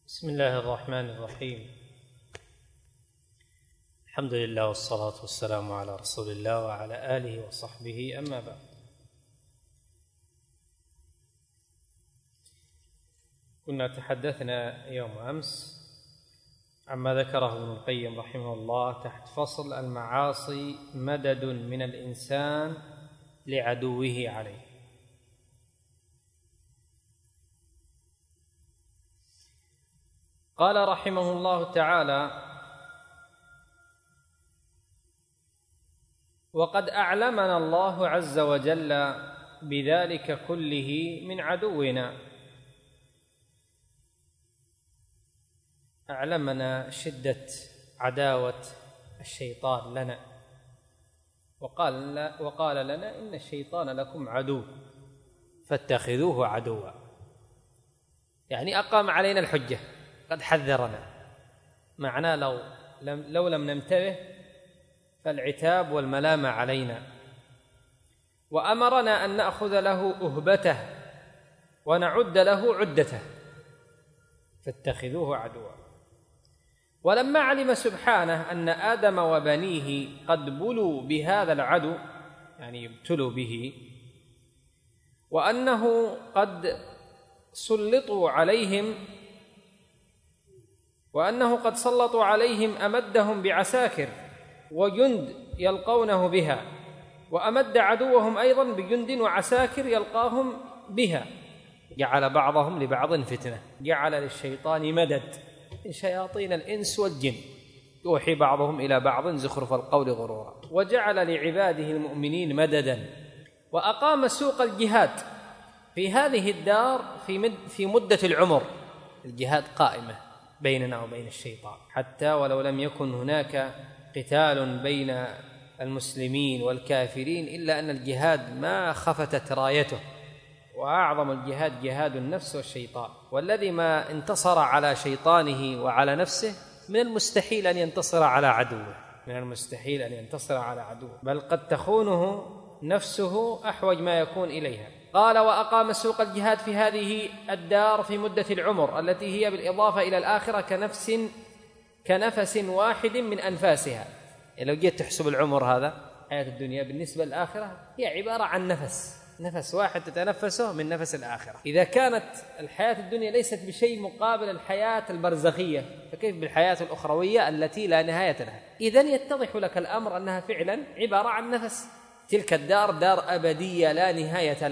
بسم الله الرحمن الرحيم. الحمد لله والصلاة والسلام على رسول الله وعلى آله وصحبه، أما بعد. كنا تحدثنا يوم أمس عما ذكره ابن القيم رحمه الله تحت فصل المعاصي مدد من الإنسان لعدوه عليه. قال رحمه الله تعالى: وقد أعلمنا الله عز وجل بذلك كله من عدونا. أعلمنا شدة عداوة الشيطان لنا، وقال لنا إن الشيطان لكم عدو فاتخذوه عدوا، يعني أقام علينا الحجة، قد حذرنا. معناه لو لم ننتبه فالعتاب والملامة علينا، وأمرنا أن نأخذ له أهبته ونعد له عدته، فاتخذوه عدوا. ولما علم سبحانه أن آدم وبنيه قد بلوا بهذا العدو، يعني يبتلوا به، وأنه قد سلطوا عليهم أمدهم بعساكر وجند يلقونه بها، وأمد عدوهم أيضا بجند وعساكر يلقاهم بها، جعل بعضهم لبعض فتنة، جعل للشيطان مدد من شياطين الإنس والجن يوحي بعضهم إلى بعض زخرف القول غرورا، وجعل لعباده المؤمنين مددا. وأقام سوق الجهاد في هذه الدار في مدة العمر. الجهاد قائمة بيننا وبين الشيطان، حتى ولو لم يكن هناك قتال بين المسلمين والكافرين، إلا أن الجهاد ما خفتت رايته، وأعظم الجهاد جهاد النفس والشيطان. والذي ما انتصر على شيطانه وعلى نفسه من المستحيل أن ينتصر على عدوه، بل قد تخونه نفسه أحوج ما يكون إليها. قال: وأقام سوق الجهاد في هذه الدار في مدة العمر التي هي بالإضافة إلى الآخرة كنفس واحد من أنفاسها. يعني لو جيت تحسب العمر هذا، حياة الدنيا بالنسبة للآخرة هي عبارة عن نفس واحد تتنفسه من نفس الآخرة. إذا كانت الحياة الدنيا ليست بشيء مقابل الحياة البرزخية، فكيف بالحياة الأخروية التي لا نهاية لها؟ إذن يتضح لك الأمر أنها فعلا عبارة عن نفس. تلك الدار دار أبدية لا نهاية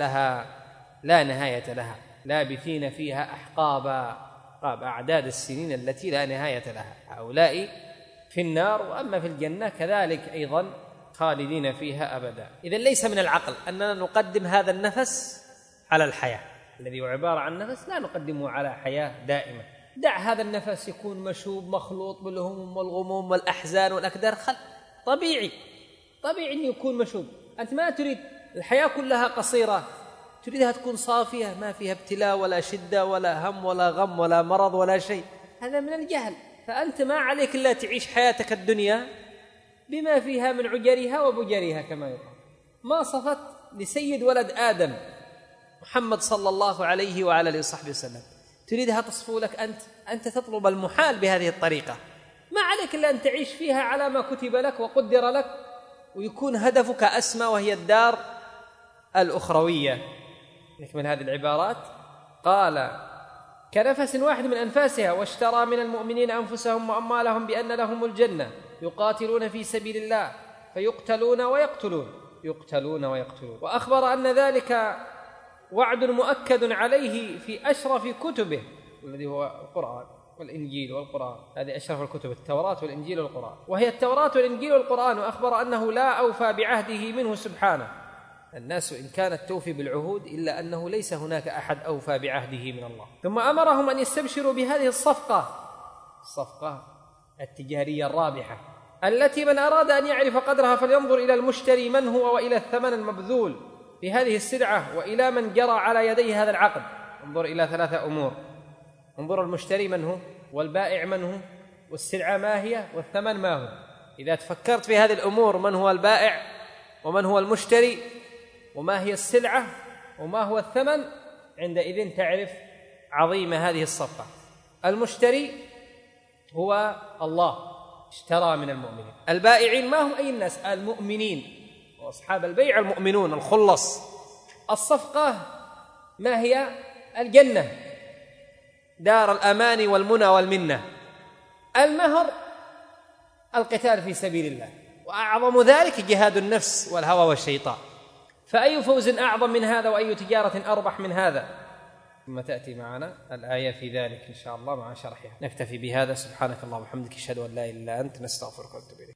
لها، لابثين فيها أحقابا، أعداد السنين التي لا نهاية لها. هؤلاء في النار، وأما في الجنة كذلك أيضا خالدين فيها أبدا. إذن ليس من العقل أننا نقدم هذا النفس على الحياة، الذي هو عبارة عن نفس لا نقدمه على حياة دائمة. دع هذا النفس يكون مشوب مخلوط بالهموم والغموم والأحزان والأكدار، طبيعي أن يكون مشوب. أنت ما تريد الحياة كلها قصيرة، تريدها تكون صافية، ما فيها ابتلاء ولا شدة ولا هم ولا غم ولا مرض ولا شيء. هذا من الجهل. فأنت ما عليك إلا تعيش حياتك الدنيا بما فيها من عجرها وبجرها، كما يقال. ما صفت لسيد ولد آدم محمد صلى الله عليه وعلى آله وصحبه وسلم، تريدها تصفو لك أنت تطلب المحال بهذه الطريقة. ما عليك إلا أن تعيش فيها على ما كتب لك وقدر لك، ويكون هدفك أسمى، وهي الدار الأخروية. نكمل هذه العبارات. قال: كنفس واحد من أنفاسها، واشترى من المؤمنين أنفسهم وأموالهم بأن لهم الجنة، يقاتلون في سبيل الله فيقتلون ويقتلون. وأخبر أن ذلك وعد مؤكد عليه في أشرف كتبه، الذي هو القرآن والإنجيل والقرآن. هذه أشرف الكتب، التوراة والإنجيل والقرآن، وهي التوراة والإنجيل والقرآن. وأخبر أنه لا أوفى بعهده منه سبحانه. الناس إن كانت توفي بالعهود، إلا أنه ليس هناك أحد أوفى بعهده من الله. ثم أمرهم أن يستبشروا بهذه الصفقة التجارية الرابحة، التي من أراد أن يعرف قدرها فلينظر إلى المشتري من هو، وإلى الثمن المبذول في هذه السلعة، وإلى من جرى على يديه هذا العقد. انظر إلى 3 أمور: انظر المشتري من هو، والبائع من هو، والسلعة ما هي، والثمن ما هو. إذا تفكرت في هذه الأمور، من هو البائع ومن هو المشتري وما هي السلعة وما هو الثمن، عندئذ تعرف عظيم هذه الصفقة. المشتري هو الله اشترى من المؤمنين، البائعين ما هم أي الناس؟ المؤمنين، وأصحاب البيع المؤمنون الخلص. الصفقة ما هي؟ الجنة، دار الأمان والمنى والمنة. المهر القتال في سبيل الله، وأعظم ذلك جهاد النفس والهوى والشيطان. فأي فوز أعظم من هذا، وأي تجارة أربح من هذا؟ ثم تأتي معنا الآية في ذلك إن شاء الله مع شرحها. نكتفي بهذا. سبحانك اللهم وبحمدك، أشهد أن لا إله إلا أنت، نستغفرك ونتوب إليك.